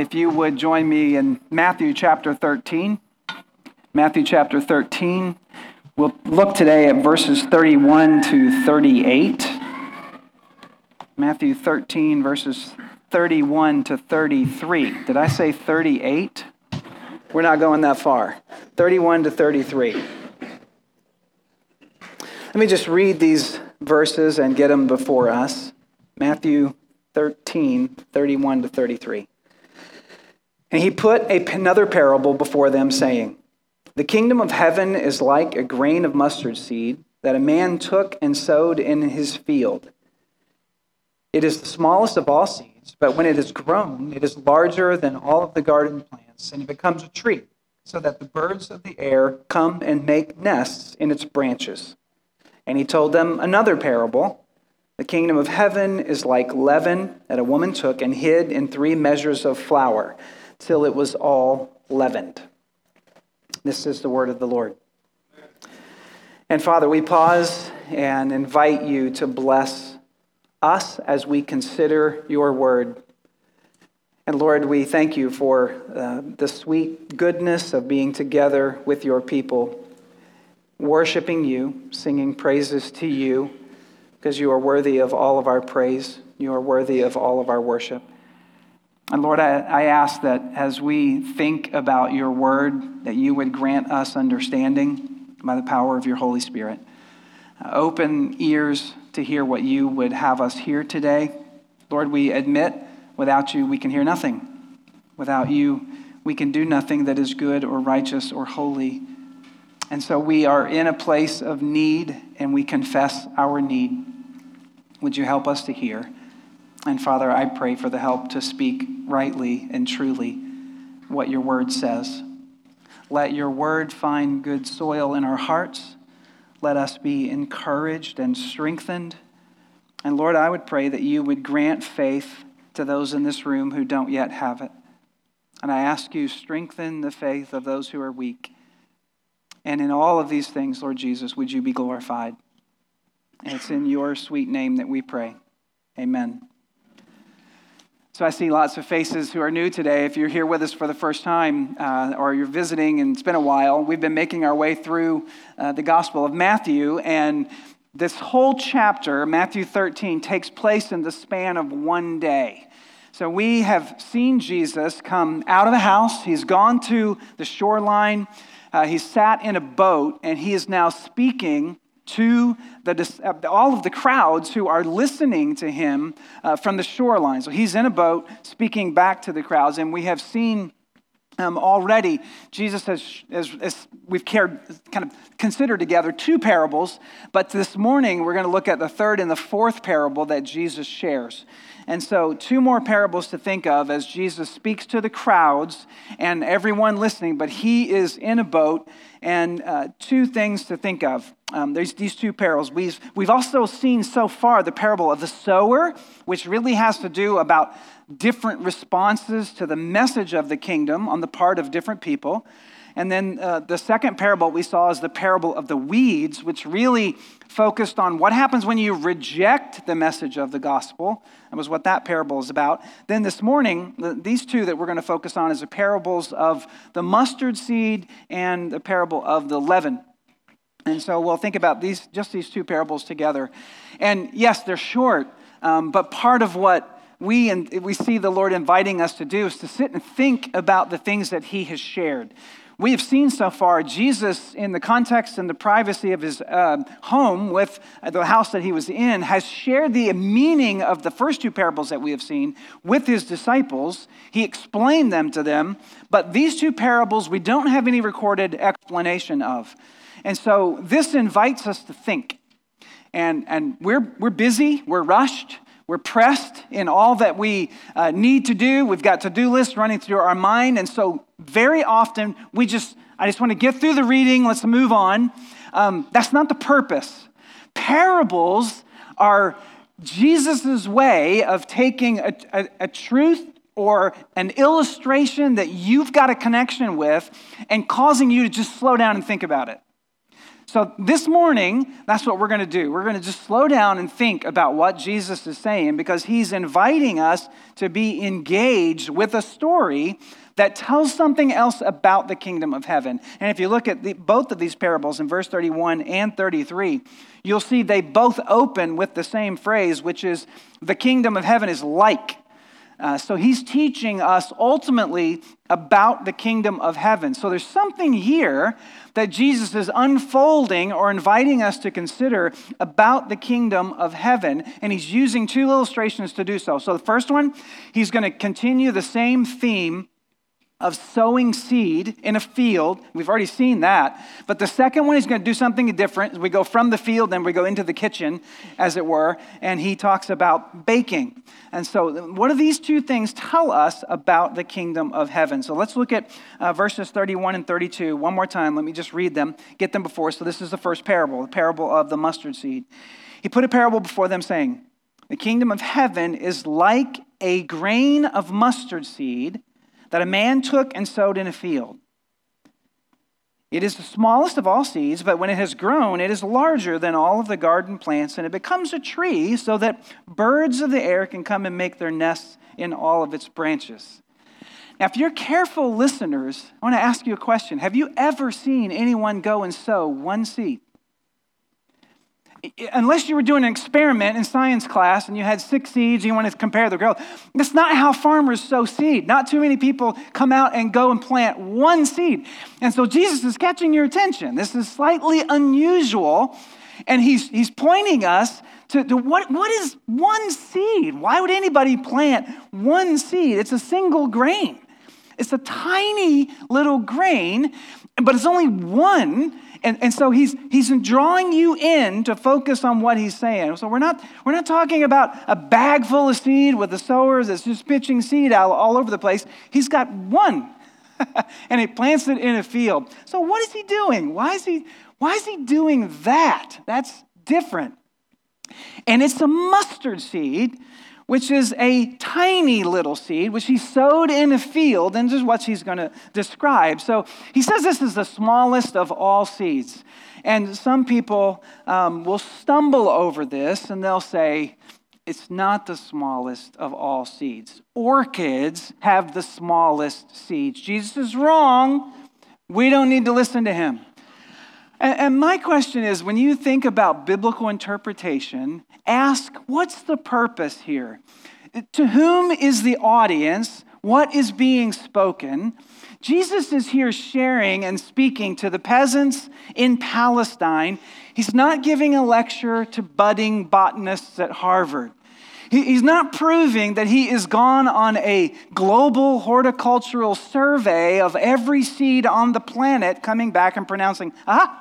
if you would join me in Matthew chapter 13. Matthew chapter 13. We'll look today at verses 31 to 38. Matthew 13, verses 31 to 33. Did I say 38? We're not going that far. 31 to 33. Let me just read these verses and get them before us. Matthew 13, 31 to 33. And he put another parable before them, saying, "The kingdom of heaven is like a grain of mustard seed that a man took and sowed in his field. It is the smallest of all seeds, but when it is grown, it is larger than all of the garden plants, and it becomes a tree, so that the birds of the air come and make nests in its branches." And he told them another parable. "The kingdom of heaven is like leaven that a woman took and hid in 3 measures of flour, till it was all leavened." This is the word of the Lord. And Father, we pause and invite you to bless us as we consider your word. And Lord, we thank you for the sweet goodness of being together with your people, worshiping you, singing praises to you, because you are worthy of all of our praise. You are worthy of all of our worship. And Lord, I ask that as we think about your word, that you would grant us understanding by the power of your Holy Spirit. Open ears to hear what you would have us hear today. Lord, we admit without you we can hear nothing. Without you we can do nothing that is good or righteous or holy. And so we are in a place of need and we confess our need. Would you help us to hear? And Father, I pray for the help to speak rightly and truly what your word says. Let your word find good soil in our hearts. Let us be encouraged and strengthened. And Lord, I would pray that you would grant faith to those in this room who don't yet have it. And I ask you, strengthen the faith of those who are weak. And in all of these things, Lord Jesus, would you be glorified? And it's in your sweet name that we pray. Amen. So I see lots of faces who are new today. If you're here with us for the first time or you're visiting and it's been a while, we've been making our way through the Gospel of Matthew. And this whole chapter, Matthew 13, takes place in the span of one day. So we have seen Jesus come out of the house. He's gone to the shoreline. He's sat in a boat, and he is now speaking to all of the crowds who are listening to him from the shoreline. So he's in a boat speaking back to the crowds, and we have seen already Jesus has we've kind of considered together 2 parables, but this morning we're going to look at the third and the fourth parable that Jesus shares. And so 2 more parables to think of as Jesus speaks to the crowds and everyone listening, but he is in a boat. And 2 things to think of. There's these 2 parables. We've also seen so far the parable of the sower, which really has to do about different responses to the message of the kingdom on the part of different people. And then the second parable we saw is the parable of the weeds, which really focused on what happens when you reject the message of the gospel. That was what that parable is about. Then this morning, these 2 that we're going to focus on is the parables of the mustard seed and the parable of the leaven. And so we'll think about these 2 parables together. And yes, they're short, but part of what we see the Lord inviting us to do is to sit and think about the things that he has shared. We have seen so far Jesus, in the context and the privacy of his home with the house that he was in, has shared the meaning of the first 2 parables that we have seen with his disciples. He explained them to them, but these 2 parables we don't have any recorded explanation of. And so this invites us to think. And we're busy, we're rushed, we're pressed in all that we need to do. We've got to-do lists running through our mind. And so very often I just want to get through the reading, let's move on. That's not the purpose. Parables are Jesus' way of taking a truth or an illustration that you've got a connection with and causing you to just slow down and think about it. So this morning, that's what we're going to do. We're going to just slow down and think about what Jesus is saying, because he's inviting us to be engaged with a story that tells something else about the kingdom of heaven. And if you look at both of these parables in verse 31 and 33, you'll see they both open with the same phrase, which is, the kingdom of heaven is like. So he's teaching us ultimately about the kingdom of heaven. So there's something here that Jesus is unfolding or inviting us to consider about the kingdom of heaven. And he's using two illustrations to do so. So the first one, he's going to continue the same theme of sowing seed in a field. We've already seen that. But the second one is going to do something different. We go from the field, then we go into the kitchen, as it were, and he talks about baking. And so what do these two things tell us about the kingdom of heaven? So let's look at verses 31 and 32 one more time. Let me just read them, get them before. So this is the first parable, the parable of the mustard seed. He put a parable before them saying, the kingdom of heaven is like a grain of mustard seed that a man took and sowed in a field. It is the smallest of all seeds, but when it has grown, it is larger than all of the garden plants, and it becomes a tree so that birds of the air can come and make their nests in all of its branches. Now, if you're careful listeners, I want to ask you a question. Have you ever seen anyone go and sow one seed? Unless you were doing an experiment in science class and you had 6 seeds and you wanted to compare the growth. That's not how farmers sow seed. Not too many people come out and go and plant one seed. And so Jesus is catching your attention. This is slightly unusual. And he's pointing us to what is one seed? Why would anybody plant one seed? It's a single grain. It's a tiny little grain, but it's only one. And so he's drawing you in to focus on what he's saying. So we're not talking about a bag full of seed with the sowers that's just pitching seed out all over the place. He's got one, and he plants it in a field. So what is he doing? Why is he doing that? That's different. And it's a mustard seed, which is a tiny little seed, which he sowed in a field, and this is what he's going to describe. So he says this is the smallest of all seeds. And some people will stumble over this, and they'll say, it's not the smallest of all seeds. Orchids have the smallest seeds. Jesus is wrong. We don't need to listen to him. And my question is, when you think about biblical interpretation, ask, what's the purpose here? To whom is the audience? What is being spoken? Jesus is here sharing and speaking to the peasants in Palestine. He's not giving a lecture to budding botanists at Harvard. He's not proving that he is gone on a global horticultural survey of every seed on the planet, coming back and pronouncing,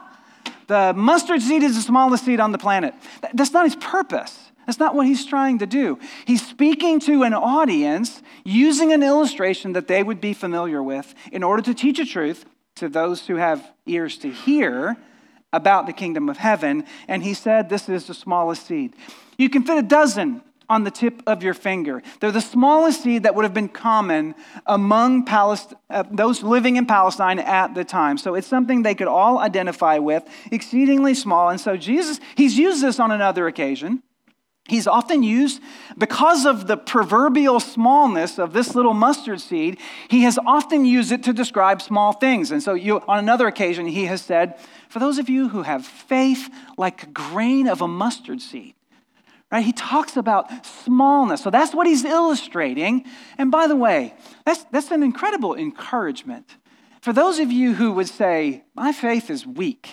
the mustard seed is the smallest seed on the planet. That's not his purpose. That's not what he's trying to do. He's speaking to an audience using an illustration that they would be familiar with in order to teach a truth to those who have ears to hear about the kingdom of heaven. And he said, this is the smallest seed. You can fit a dozen on the tip of your finger. They're the smallest seed that would have been common among those living in Palestine at the time. So it's something they could all identify with, exceedingly small. And so Jesus, he's used this on another occasion. He's often used, because of the proverbial smallness of this little mustard seed, he has often used it to describe small things. And so on another occasion, he has said, for those of you who have faith like a grain of a mustard seed, right? He talks about smallness. So that's what he's illustrating. And by the way, that's an incredible encouragement. For those of you who would say, my faith is weak.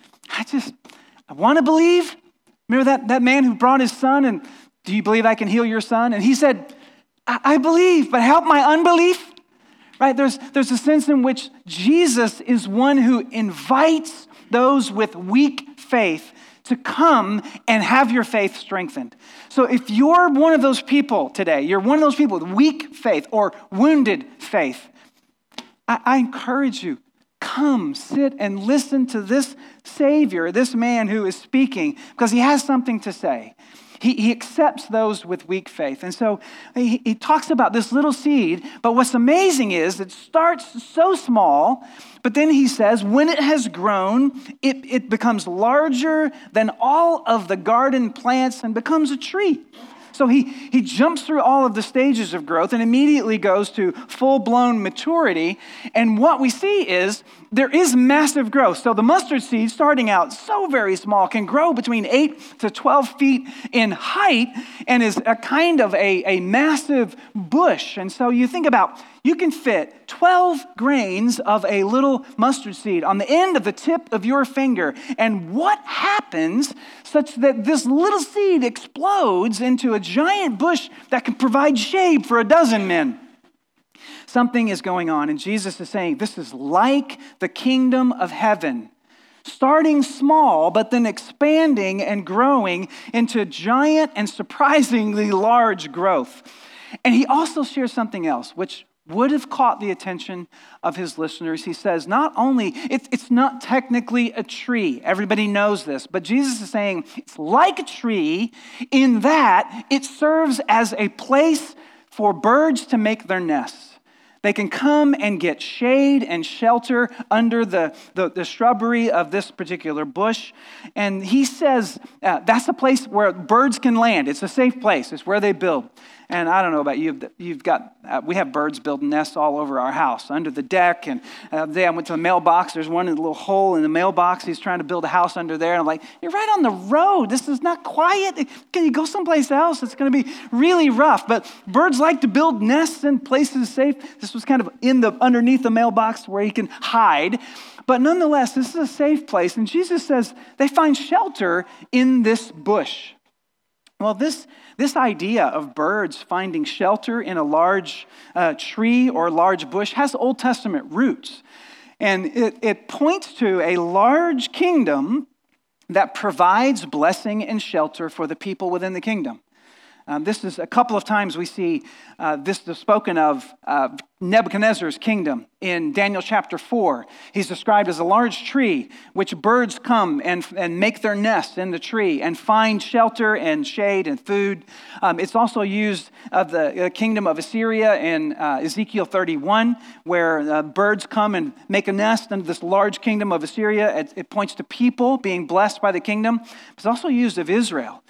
I want to believe. Remember that man who brought his son and, do you believe I can heal your son? And he said, I believe, but help my unbelief. Right? There's a sense in which Jesus is one who invites those with weak faith to come and have your faith strengthened. So if you're one of those people today, you're one of those people with weak faith or wounded faith, I encourage you, come, sit, and listen to this Savior, this man who is speaking, because he has something to say. he accepts those with weak faith. And so he talks about this little seed, but what's amazing is it starts so small, but then he says when it has grown, it becomes larger than all of the garden plants and becomes a tree. So he jumps through all of the stages of growth and immediately goes to full-blown maturity. And what we see is there is massive growth. So the mustard seed, starting out so very small, can grow between 8 to 12 feet in height and is a kind of a massive bush. And so you think about, you can fit 12 grains of a little mustard seed on the end of the tip of your finger. And what happens such that this little seed explodes into a giant bush that can provide shade for a dozen men? Something is going on, and Jesus is saying this is like the kingdom of heaven, starting small, but then expanding and growing into giant and surprisingly large growth. And he also shares something else, which would have caught the attention of his listeners. He says, not only, it's not technically a tree. Everybody knows this, but Jesus is saying it's like a tree in that it serves as a place for birds to make their nests. They can come and get shade and shelter under the shrubbery of this particular bush. And he says that's a place where birds can land. It's a safe place. It's where they build. And I don't know about you, we have birds building nests all over our house, under the deck. And today I went to the mailbox. There's one little hole in the mailbox. He's trying to build a house under there. And I'm like, you're right on the road. This is not quiet. Can you go someplace else? It's going to be really rough. But birds like to build nests in places safe. This was kind of underneath the mailbox where he can hide. But nonetheless, this is a safe place. And Jesus says they find shelter in this bush. Well, this idea of birds finding shelter in a large tree or large bush has Old Testament roots. And it points to a large kingdom that provides blessing and shelter for the people within the kingdom. This is a couple of times we see this spoken of Nebuchadnezzar's kingdom. In Daniel chapter 4, he's described as a large tree, which birds come and make their nests in the tree and find shelter and shade and food. It's also used of the kingdom of Assyria in Ezekiel 31, where birds come and make a nest in this large kingdom of Assyria. It points to people being blessed by the kingdom. It's also used of Israel.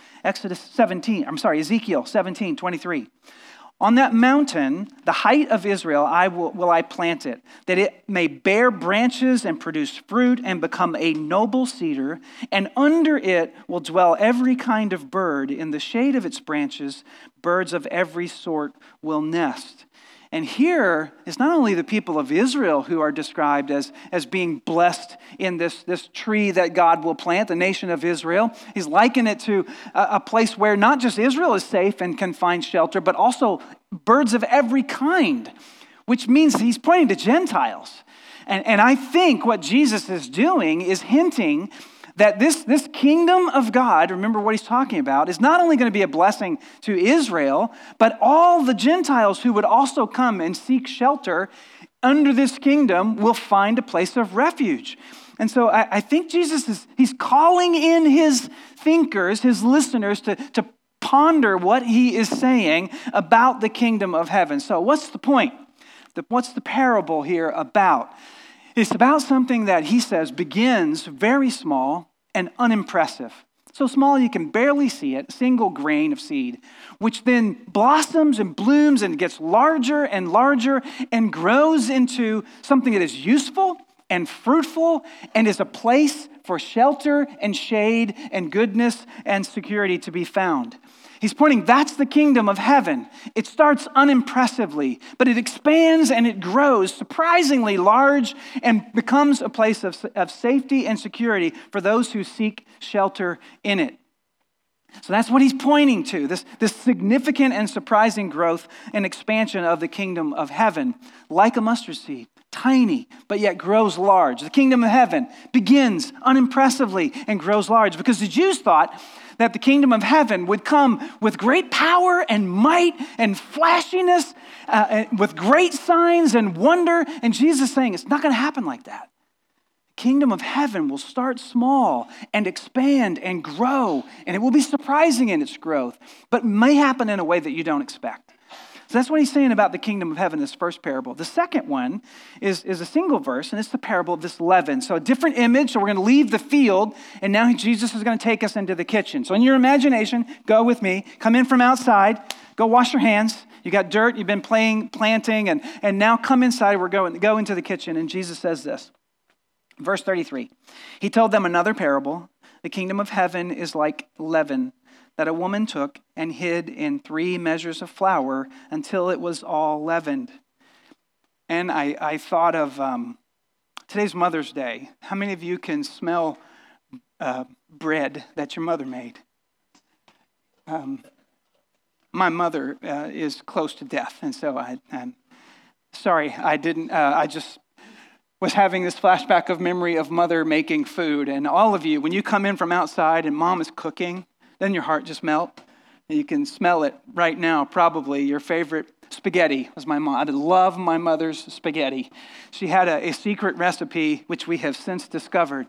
Ezekiel 17:23. On that mountain, the height of Israel, will I plant it, that it may bear branches and produce fruit and become a noble cedar, and under it will dwell every kind of bird. In the shade of its branches, birds of every sort will nest. And here is not only the people of Israel who are described as being blessed in this tree that God will plant, the nation of Israel. He's likened it to a place where not just Israel is safe and can find shelter, but also birds of every kind, which means he's pointing to Gentiles. And I think what Jesus is doing is hinting that this kingdom of God, remember what he's talking about, is not only going to be a blessing to Israel, but all the Gentiles who would also come and seek shelter under this kingdom will find a place of refuge. And so I think Jesus he's calling in his thinkers, his listeners, to ponder what he is saying about the kingdom of heaven. So what's the point? What's the parable here about? It's about something that he says begins very small and unimpressive. So small you can barely see it, a single grain of seed, which then blossoms and blooms and gets larger and larger and grows into something that is useful and fruitful and is a place for shelter and shade and goodness and security to be found. He's pointing, that's the kingdom of heaven. It starts unimpressively, but it expands and it grows surprisingly large and becomes a place of safety and security for those who seek shelter in it. So that's what he's pointing to, this significant and surprising growth and expansion of the kingdom of heaven, like a mustard seed. Tiny, but yet grows large. The kingdom of heaven begins unimpressively and grows large because the Jews thought that the kingdom of heaven would come with great power and might and flashiness, with great signs and wonder. And Jesus is saying it's not going to happen like that. kingdom of heaven will start small and expand and grow, and it will be surprising in its growth, but may happen in a way that you don't expect. So that's what he's saying about the kingdom of heaven, this first parable. The second one is a single verse, and it's the parable of this leaven. So a different image, so we're going to leave the field, and now Jesus is going to take us into the kitchen. So in your imagination, go with me, come in from outside, go wash your hands. You got dirt, you've been planting, and now come inside, go into the kitchen, and Jesus says this. Verse 33, he told them another parable. The kingdom of heaven is like leaven that a woman took and hid in 3 measures of flour until it was all leavened. And I thought of today's Mother's Day. How many of you can smell bread that your mother made? My mother is close to death, and so I'm sorry, I didn't. I just was having this flashback of memory of mother making food. And all of you, when you come in from outside and mom is cooking, then your heart just melts. You can smell it right now, probably. Your favorite spaghetti was my mom. I love my mother's spaghetti. She had a secret recipe, which we have since discovered.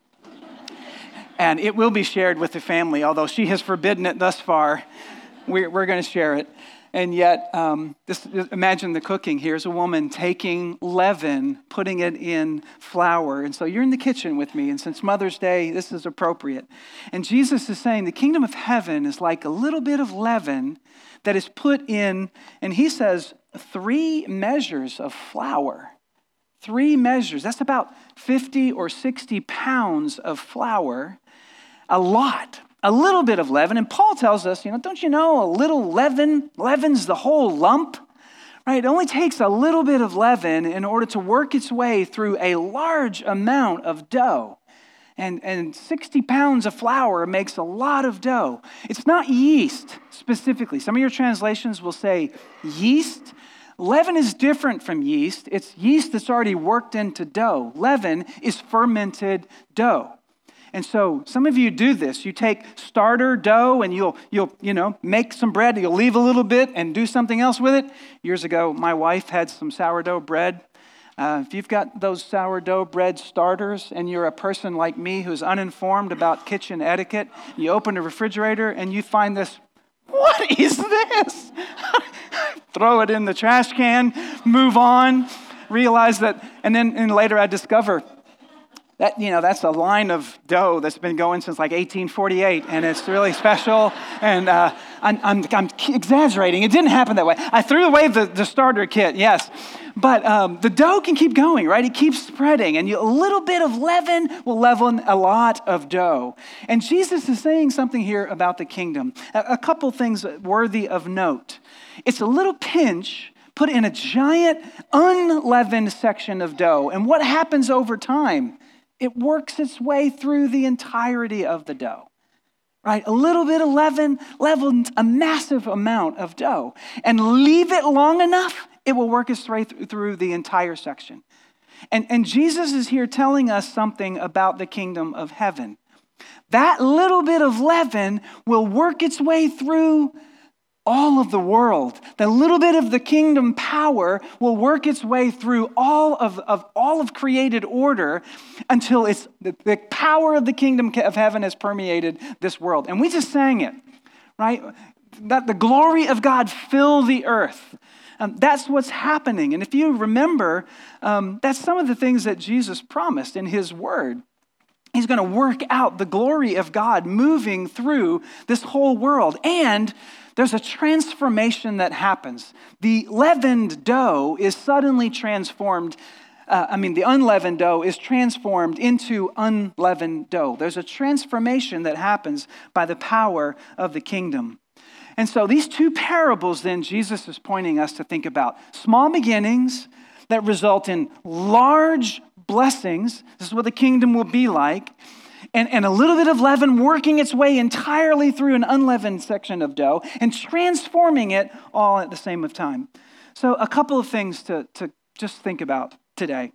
And it will be shared with the family, although she has forbidden it thus far. We're going to share it. And yet, imagine the cooking. Here's a woman taking leaven, putting it in flour. And so you're in the kitchen with me. And since Mother's Day, this is appropriate. And Jesus is saying the kingdom of heaven is like a little bit of leaven that is put in, and he says 3 measures of flour. 3 measures. That's about 50 or 60 pounds of flour. A lot. A little bit of leaven, and Paul tells us, don't you know a little leaven leavens the whole lump? Right? It only takes a little bit of leaven in order to work its way through a large amount of dough. And 60 pounds of flour makes a lot of dough. It's not yeast specifically. Some of your translations will say yeast. Leaven is different from yeast. It's yeast that's already worked into dough. Leaven is fermented dough. And so some of you do this. You take starter dough and you'll make some bread. You'll leave a little bit and do something else with it. Years ago, my wife had some sourdough bread. If you've got those sourdough bread starters and you're a person like me who's uninformed about kitchen etiquette, you open the refrigerator and you find this, what is this? Throw it in the trash can, move on, realize that, and then later I discover that, that's a line of dough that's been going since like 1848, and it's really special, and I'm exaggerating. It didn't happen that way. I threw away the starter kit, yes, but the dough can keep going, right? It keeps spreading, and a little bit of leaven will leaven a lot of dough. And Jesus is saying something here about the kingdom. A couple things worthy of note. It's a little pinch put in a giant unleavened section of dough, and what happens over time? It works its way through the entirety of the dough, right? A little bit of leaven leavens a massive amount of dough. And leave it long enough, it will work its way through the entire section. And Jesus is here telling us something about the kingdom of heaven. That little bit of leaven will work its way through all of the world. The little bit of the kingdom power will work its way through all of created order until the power of the kingdom of heaven has permeated this world. And we just sang it, right? That the glory of God fill the earth. That's what's happening. And if you remember, that's some of the things that Jesus promised in his word. He's going to work out the glory of God moving through this whole world. And there's a transformation that happens. The leavened dough is suddenly transformed. The unleavened dough is transformed into unleavened dough. There's a transformation that happens by the power of the kingdom. And so these 2 parables then Jesus is pointing us to think about. Small beginnings that result in large blessings. This is what the kingdom will be like. And a little bit of leaven working its way entirely through an unleavened section of dough and transforming it all at the same time. So a couple of things to just think about today.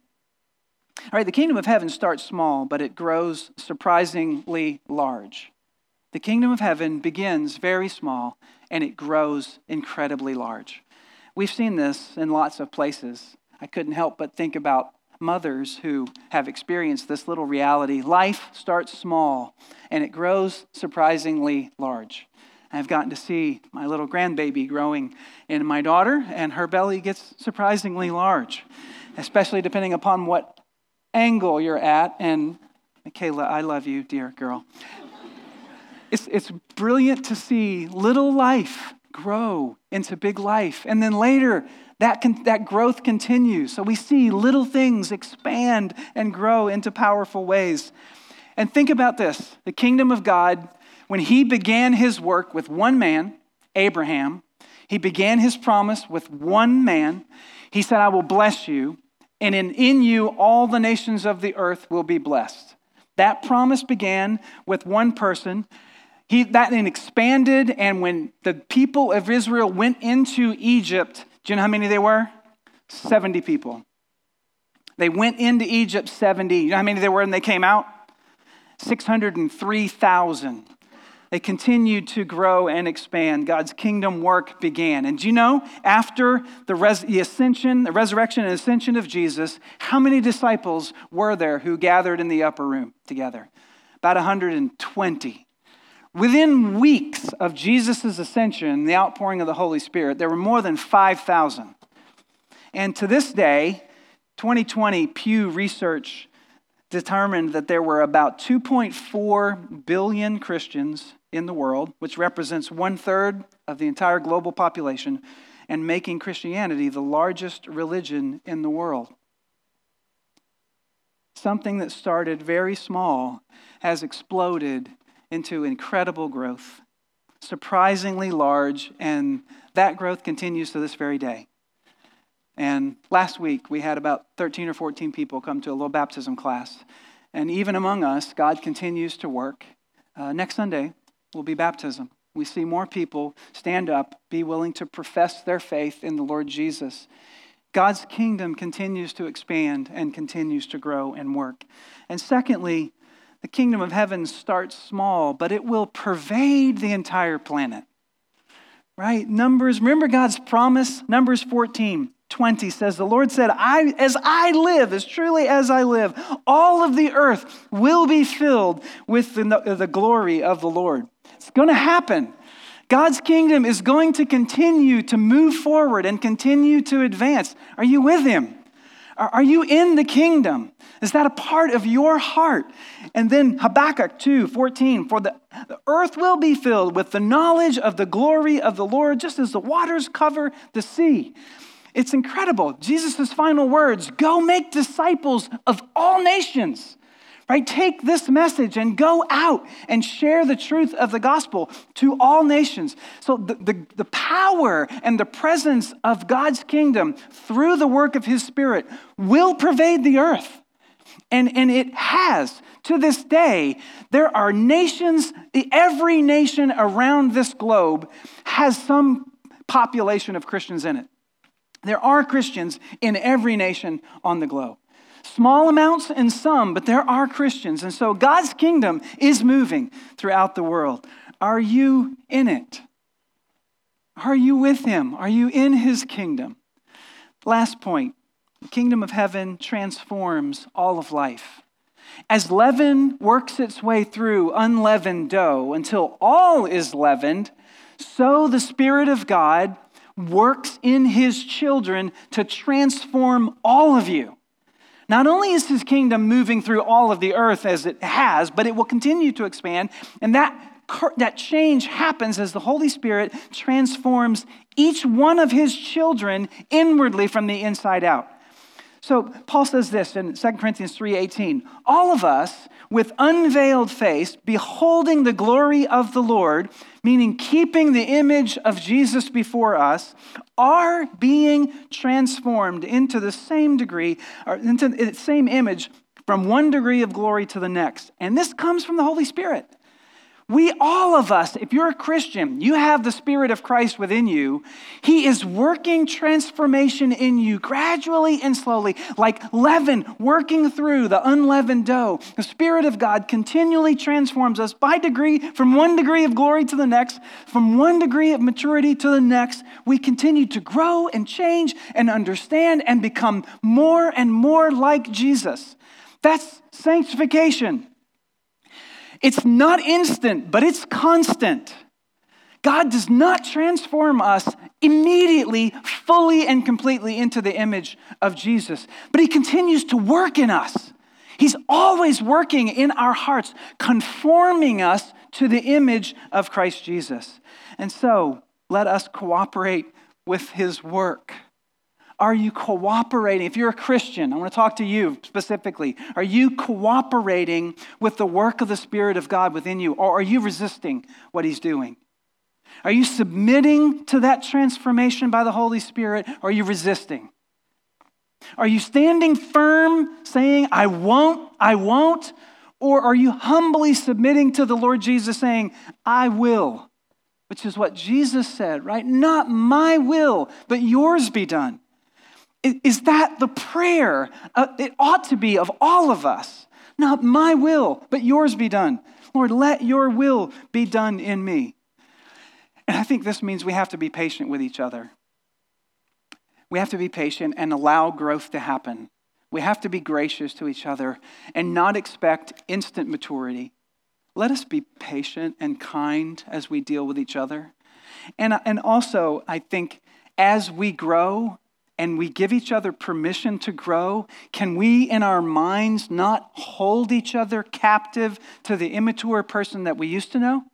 All right, the kingdom of heaven starts small, but it grows surprisingly large. The kingdom of heaven begins very small, and it grows incredibly large. We've seen this in lots of places. I couldn't help but think about mothers who have experienced this little reality. Life starts small and it grows surprisingly large. I've gotten to see my little grandbaby growing in my daughter, and her belly gets surprisingly large, especially depending upon what angle you're at. And Michaela, I love you, dear girl. It's brilliant to see little life grow into big life. And then later, that growth continues. So we see little things expand and grow into powerful ways. And think about this. The kingdom of God, when he began his work with one man, Abraham, he began his promise with one man. He said, I will bless you, and in you all the nations of the earth will be blessed. That promise began with one person. That then expanded, and when the people of Israel went into Egypt, do you know how many they were? 70 people. They went into Egypt 70. You know how many they were when they came out? 603,000. They continued to grow and expand. God's kingdom work began. And do you know, after the resurrection and ascension of Jesus, how many disciples were there who gathered in the upper room together? About 120. Within weeks of Jesus' ascension, the outpouring of the Holy Spirit, there were more than 5,000. And to this day, 2020 Pew Research determined that there were about 2.4 billion Christians in the world, which represents 1/3 of the entire global population, and making Christianity the largest religion in the world. Something that started very small has exploded into incredible growth, surprisingly large, and that growth continues to this very day. And last week, we had about 13 or 14 people come to a little baptism class. And even among us, God continues to work. Next Sunday will be baptism. We see more people stand up, be willing to profess their faith in the Lord Jesus. God's kingdom continues to expand and continues to grow and work. And secondly, the kingdom of heaven starts small, but it will pervade the entire planet. Right? Remember God's promise? Numbers 14:20 says, the Lord said, as truly as I live, all of the earth will be filled with the glory of the Lord. It's going to happen. God's kingdom is going to continue to move forward and continue to advance. Are you with him? Are you in the kingdom? Is that a part of your heart? And then Habakkuk 2:14, for the earth will be filled with the knowledge of the glory of the Lord, just as the waters cover the sea. It's incredible. Jesus' final words, go make disciples of all nations. Right? Take this message and go out and share the truth of the gospel to all nations. So the power and the presence of God's kingdom through the work of his Spirit will pervade the earth. And it has. To this day, there are nations, every nation around this globe has some population of Christians in it. There are Christians in every nation on the globe. Small amounts in some, but there are Christians. And so God's kingdom is moving throughout the world. Are you in it? Are you with him? Are you in his kingdom? Last point, the kingdom of heaven transforms all of life. As leaven works its way through unleavened dough until all is leavened, so the Spirit of God works in his children to transform all of you. Not only is his kingdom moving through all of the earth as it has, but it will continue to expand. And that change happens as the Holy Spirit transforms each one of his children inwardly from the inside out. So Paul says this in 2 Corinthians 3:18, all of us with unveiled face, beholding the glory of the Lord, meaning keeping the image of Jesus before us, are being transformed into the same degree, or into the same image from one degree of glory to the next. And this comes from the Holy Spirit. All of us, if you're a Christian, you have the Spirit of Christ within you. He is working transformation in you gradually and slowly, like leaven working through the unleavened dough. The Spirit of God continually transforms us by degree, from one degree of glory to the next, from one degree of maturity to the next. We continue to grow and change and understand and become more and more like Jesus. That's sanctification. It's not instant, but it's constant. God does not transform us immediately, fully and completely into the image of Jesus, but he continues to work in us. He's always working in our hearts, conforming us to the image of Christ Jesus. And so, let us cooperate with his work. Are you cooperating? If you're a Christian, I want to talk to you specifically. Are you cooperating with the work of the Spirit of God within you, or are you resisting what he's doing? Are you submitting to that transformation by the Holy Spirit, or are you resisting? Are you standing firm, saying, I won't, or are you humbly submitting to the Lord Jesus, saying, I will, which is what Jesus said, right? Not my will, but yours be done. Is that the prayer? It ought to be of all of us. Not my will, but yours be done. Lord, let your will be done in me. And I think this means we have to be patient with each other. We have to be patient and allow growth to happen. We have to be gracious to each other and not expect instant maturity. Let us be patient and kind as we deal with each other. And also, I think as we grow, and we give each other permission to grow, can we in our minds not hold each other captive to the immature person that we used to know?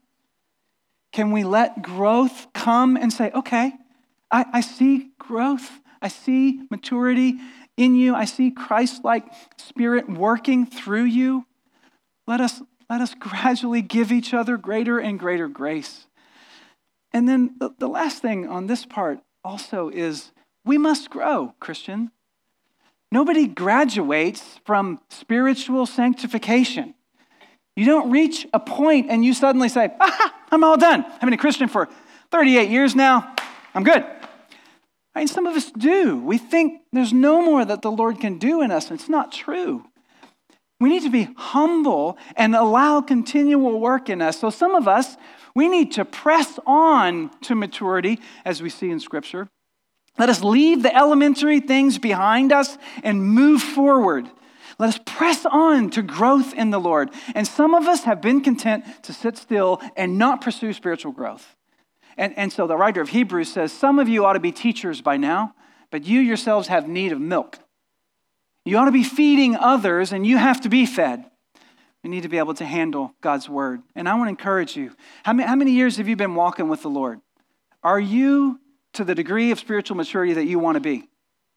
Can we let growth come and say, okay, I see growth, I see maturity in you, I see Christ-like Spirit working through you. Let us gradually give each other greater and greater grace. And then the last thing on this part also is, we must grow, Christian. Nobody graduates from spiritual sanctification. You don't reach a point and you suddenly say, I'm all done. I've been a Christian for 38 years now. I'm good. I mean, some of us do. We think there's no more that the Lord can do in us. It's not true. We need to be humble and allow continual work in us. So some of us, we need to press on to maturity, as we see in Scripture. Let us leave the elementary things behind us and move forward. Let us press on to growth in the Lord. And some of us have been content to sit still and not pursue spiritual growth. And so the writer of Hebrews says, some of you ought to be teachers by now, but you yourselves have need of milk. You ought to be feeding others, and you have to be fed. We need to be able to handle God's word. And I want to encourage you. How many years have you been walking with the Lord? Are you to the degree of spiritual maturity that you want to be?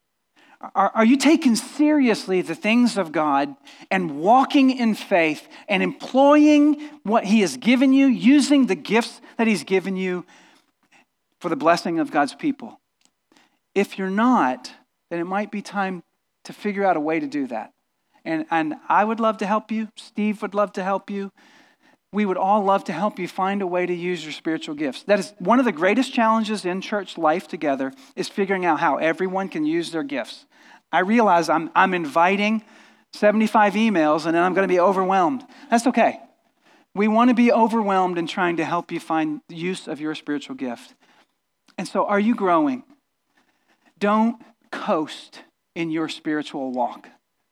Are you taking seriously the things of God and walking in faith and employing what he has given you, using the gifts that he's given you for the blessing of God's people? If you're not, then it might be time to figure out a way to do that. And I would love to help you. Steve would love to help you. We would all love to help you find a way to use your spiritual gifts. That is one of the greatest challenges in church life together, is figuring out how everyone can use their gifts. I realize I'm inviting 75 emails and then I'm going to be overwhelmed. That's okay. We want to be overwhelmed in trying to help you find the use of your spiritual gift. And so, are you growing? Don't coast in your spiritual walk.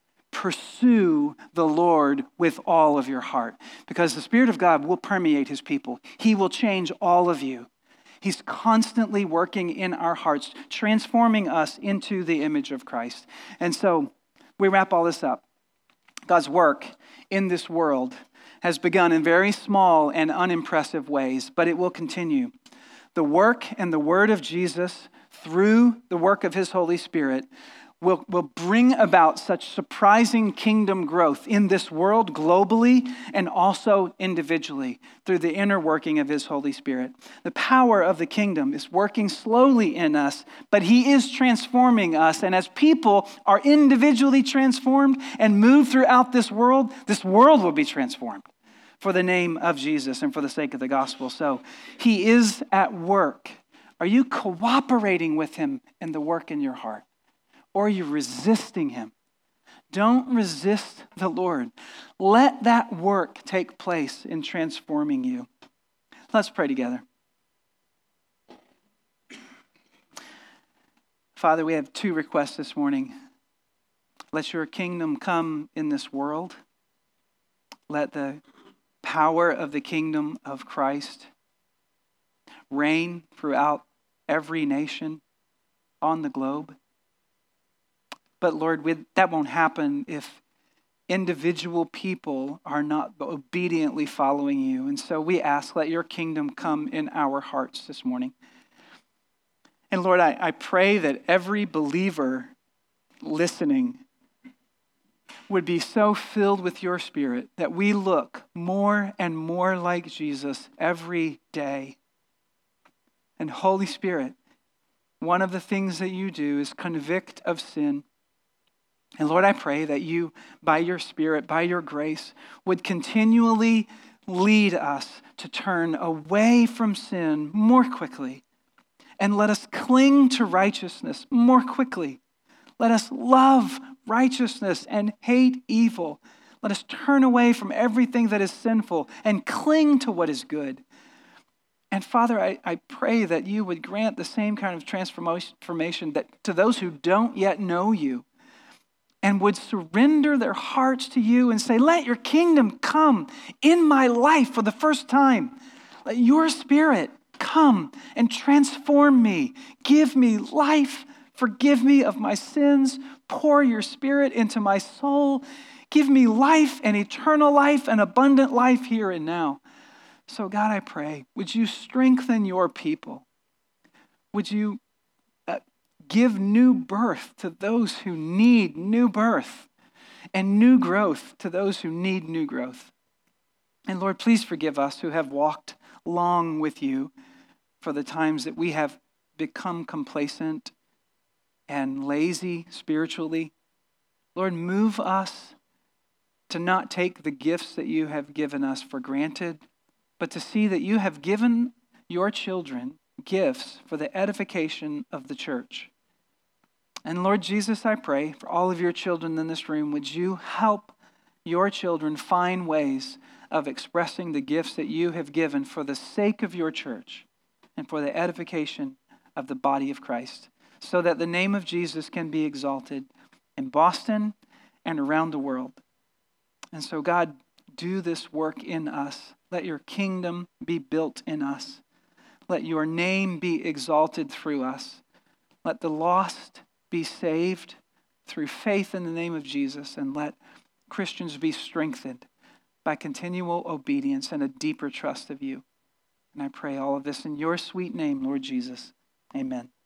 Pursue the Lord with all of your heart, because the Spirit of God will permeate his people. He will change all of you. He's constantly working in our hearts, transforming us into the image of Christ. And so we wrap all this up. God's work in this world has begun in very small and unimpressive ways, but it will continue. The work and the word of Jesus through the work of his Holy Spirit will bring about such surprising kingdom growth in this world globally and also individually through the inner working of his Holy Spirit. The power of the kingdom is working slowly in us, but he is transforming us. And as people are individually transformed and move throughout this world will be transformed. for the name of Jesus and for the sake of the gospel. So he is at work. Are you cooperating with him in the work in your heart? Or are you resisting him? Don't resist the Lord. Let that work take place in transforming you. Let's pray together. Father, we have two requests this morning. Let your kingdom come in this world. Let the power of the kingdom of Christ reign throughout every nation on the globe. But Lord, that won't happen if individual people are not obediently following you. And so we ask, let your kingdom come in our hearts this morning. And Lord, I pray that every believer listening would be so filled with your Spirit that we look more and more like Jesus every day. And Holy Spirit, one of the things that you do is convict of sin. And Lord, I pray that you, by your Spirit, by your grace, would continually lead us to turn away from sin more quickly. And let us cling to righteousness more quickly. Let us love righteousness and hate evil. Let us turn away from everything that is sinful and cling to what is good. And Father, I pray that you would grant the same kind of transformation that to those who don't yet know you and would surrender their hearts to you and say, let your kingdom come in my life for the first time. Let your Spirit come and transform me. Give me life. Forgive me of my sins. Pour your Spirit into my soul. Give me life and eternal life and abundant life here and now. So God, I pray, would you strengthen your people? Would you give new birth to those who need new birth and new growth to those who need new growth? And Lord, please forgive us who have walked long with you for the times that we have become complacent and lazy spiritually. Lord, move us to not take the gifts that you have given us for granted, but to see that you have given your children gifts for the edification of the church. And Lord Jesus, I pray for all of your children in this room, would you help your children find ways of expressing the gifts that you have given for the sake of your church and for the edification of the body of Christ, so that the name of Jesus can be exalted in Boston and around the world. And so God, do this work in us. Let your kingdom be built in us. Let your name be exalted through us. Let the lost be saved through faith in the name of Jesus, and let Christians be strengthened by continual obedience and a deeper trust of you. And I pray all of this in your sweet name, Lord Jesus. Amen.